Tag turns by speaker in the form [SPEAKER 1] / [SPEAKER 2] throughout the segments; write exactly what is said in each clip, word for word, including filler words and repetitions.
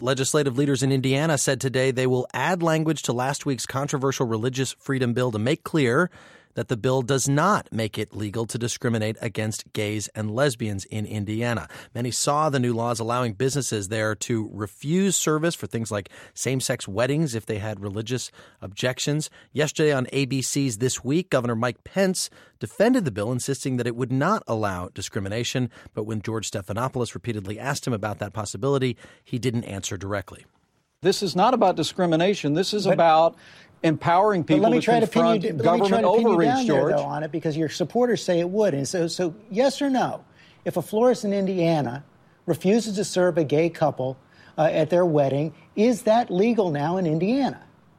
[SPEAKER 1] Legislative leaders in Indiana said today they will add language to last week's controversial religious freedom bill to make clear that the bill does not make it legal to discriminate against gays and lesbians in Indiana. Many saw the new laws allowing businesses there to refuse service for things like same-sex weddings if they had religious objections. Yesterday on A B C's This Week, Governor Mike Pence defended the bill, insisting that it would not allow discrimination. But when George Stephanopoulos repeatedly asked him about that possibility, he didn't answer directly.
[SPEAKER 2] This is not about discrimination. This is
[SPEAKER 3] but,
[SPEAKER 2] about empowering people
[SPEAKER 3] let me
[SPEAKER 2] to
[SPEAKER 3] try
[SPEAKER 2] confront
[SPEAKER 3] to pin you,
[SPEAKER 2] government
[SPEAKER 3] let me try to
[SPEAKER 2] overreach,
[SPEAKER 3] pin you down
[SPEAKER 2] George.
[SPEAKER 3] There, though, on it, because your supporters say it would. And so, so yes or no, if a florist in Indiana refuses to serve a gay couple uh, at their wedding, is that legal now in Indiana?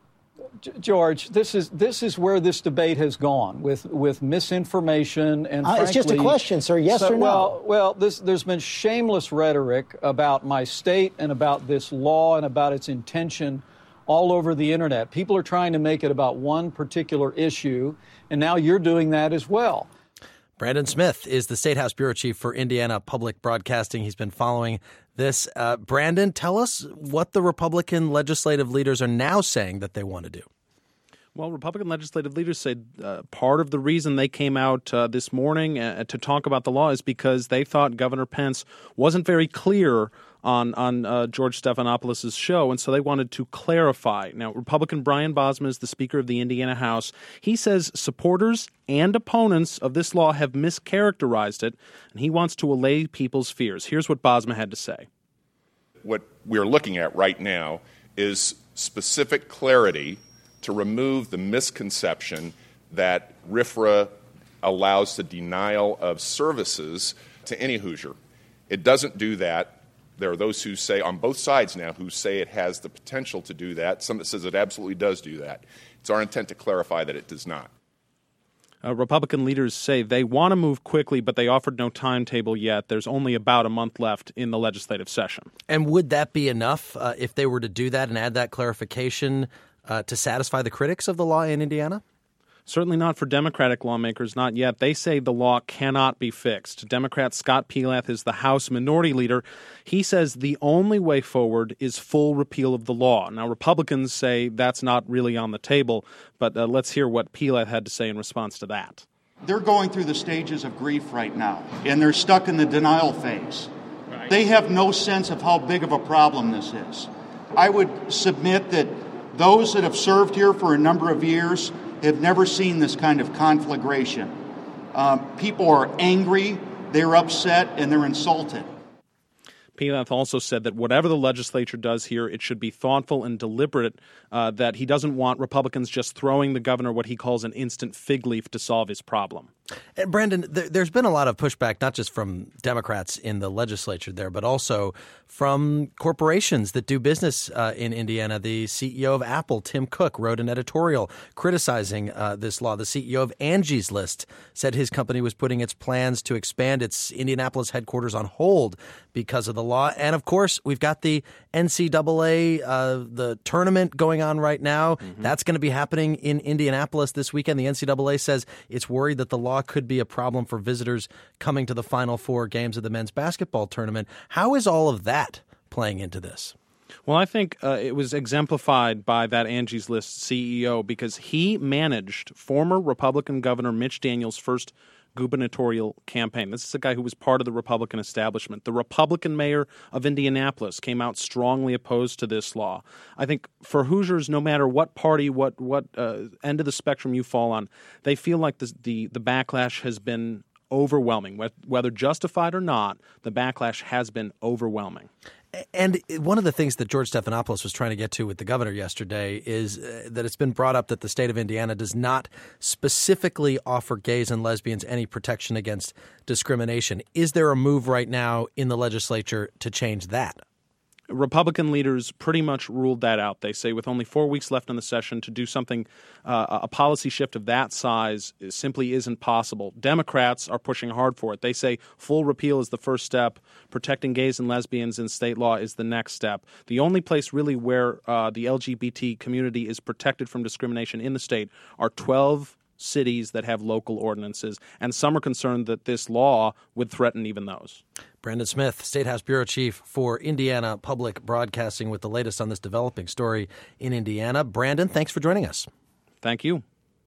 [SPEAKER 2] George, this is this is where this debate has gone with with misinformation and.
[SPEAKER 3] Uh,
[SPEAKER 2] frankly,
[SPEAKER 3] it's just a question, sir. Yes
[SPEAKER 2] so,
[SPEAKER 3] or no?
[SPEAKER 2] Well, well, this, there's been shameless rhetoric about my state and about this law and about its intention all over the internet. People are trying to make it about one particular issue, and now you're doing that as well.
[SPEAKER 1] Brandon Smith is the State House Bureau Chief for Indiana Public Broadcasting. He's been following this. Uh, Brandon, tell us what the Republican legislative leaders are now saying that they want to do.
[SPEAKER 4] Well, Republican legislative leaders said uh, part of the reason they came out uh, this morning uh, to talk about the law is because they thought Governor Pence wasn't very clear on on uh, George Stephanopoulos' show, and so they wanted to clarify. Now, Republican Brian Bosma is the Speaker of the Indiana House. He says supporters and opponents of this law have mischaracterized it, and he wants to allay people's fears. Here's what Bosma had to say.
[SPEAKER 5] What we're looking at right now is specific clarity to remove the misconception that R F R A allows the denial of services to any Hoosier. It doesn't do that. There are those who say, on both sides now, who say it has the potential to do that. Some that says it absolutely does do that. It's our intent to clarify that it does not.
[SPEAKER 4] Uh, Republican leaders say they want to move quickly, but they offered no timetable yet. There's only about a month left in the legislative session.
[SPEAKER 1] And would that be enough uh, if they were to do that and add that clarification uh, to satisfy the critics of the law in Indiana?
[SPEAKER 4] Certainly not for Democratic lawmakers, not yet. They say the law cannot be fixed. Democrat Scott Pelath is the House Minority Leader. He says the only way forward is full repeal of the law. Now, Republicans say that's not really on the table, but uh, let's hear what Pelath had to say in response to that.
[SPEAKER 6] They're going through the stages of grief right now, and they're stuck in the denial phase. Right. They have no sense of how big of a problem this is. I would submit that those that have served here for a number of years have never seen this kind of conflagration. Um, people are angry, they're upset, and they're insulted.
[SPEAKER 4] Pelath also said that whatever the legislature does here, it should be thoughtful and deliberate, uh, that he doesn't want Republicans just throwing the governor what he calls an instant fig leaf to solve his problem.
[SPEAKER 1] And Brandon, there, there's been a lot of pushback, not just from Democrats in the legislature there, but also from corporations that do business uh, in Indiana. The C E O of Apple, Tim Cook, wrote an editorial criticizing uh, this law. The C E O of Angie's List said his company was putting its plans to expand its Indianapolis headquarters on hold because of the law. And, of course, we've got the N C double A, uh, the tournament going on right now. Mm-hmm. That's going to be happening in Indianapolis this weekend. The N C double A says it's worried that the law could be a problem for visitors coming to the Final Four games of the men's basketball tournament. How is all of that playing into this?
[SPEAKER 4] Well, I think uh, it was exemplified by that Angie's List C E O because he managed former Republican Governor Mitch Daniels' first gubernatorial campaign. This is a guy who was part of the Republican establishment. The Republican mayor of Indianapolis came out strongly opposed to this law. I think for Hoosiers, no matter what party, what what uh, end of the spectrum you fall on, they feel like the the, the backlash has been overwhelming. Whether justified or not, the backlash has been overwhelming.
[SPEAKER 1] And one of the things that George Stephanopoulos was trying to get to with the governor yesterday is uh, that it's been brought up that the state of Indiana does not specifically offer gays and lesbians any protection against discrimination. Is there a move right now in the legislature to change that?
[SPEAKER 4] Republican leaders pretty much ruled that out. They say with only four weeks left in the session to do something, uh, a policy shift of that size simply isn't possible. Democrats are pushing hard for it. They say full repeal is the first step. Protecting gays and lesbians in state law is the next step. The only place really where uh, the L G B T community is protected from discrimination in the state are twelve cities that have local ordinances, and some are concerned that this law would threaten even those.
[SPEAKER 1] Brandon Smith, State House Bureau Chief for Indiana Public Broadcasting, with the latest on this developing story in Indiana. Brandon, thanks for joining us.
[SPEAKER 4] Thank you.